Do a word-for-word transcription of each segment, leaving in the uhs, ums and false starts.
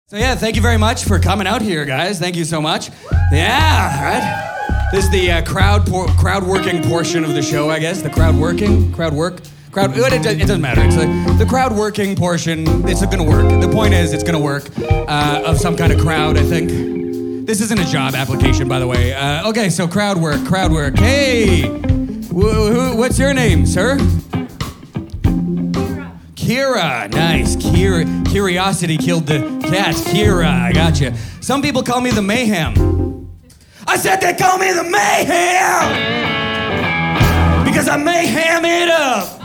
So yeah, thank you very much for coming out here, guys. Thank you so much. Yeah, right? This is the uh, crowd por- crowd working portion of the show, I guess. The crowd working, crowd work, crowd. It, it, it doesn't matter. It's like the crowd working portion. It's gonna work. The point is, it's gonna work. Uh, of some kind of crowd, I think. This isn't a job application, by the way. Uh, okay, so crowd work, crowd work. Hey, wh- who, what's your name, sir? Kira, nice. Kira, curiosity killed the cat. Kira, I gotcha. Some people call me the Mayhem. I said they call me the Mayhem because I mayhem it up.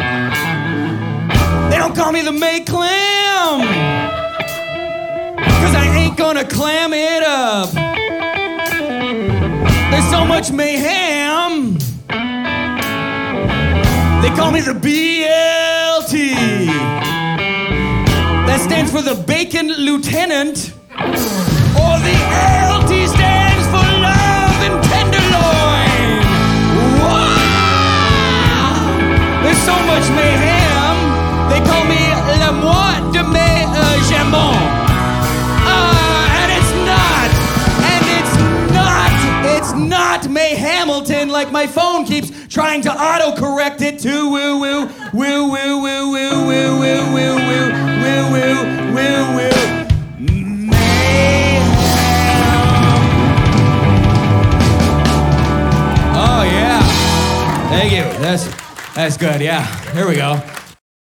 They don't call me the May-Clam because I ain't gonna clam it up. There's so much mayhem. They call me the B L T. That stands for the Bacon Lieutenant. Or the L T stands for Love and Tenderloin. Wow! There's so much mayhem. They call me Le Moi de May uh, Jambon. Uh, and it's not. And it's not. It's not May Hamilton like my phone keeps trying to autocorrect it to woo woo woo woo woo woo woo woo woo woo woo woo woo woo Mayhem. Oh yeah. Thank you. That's that's good. Yeah. Here we go.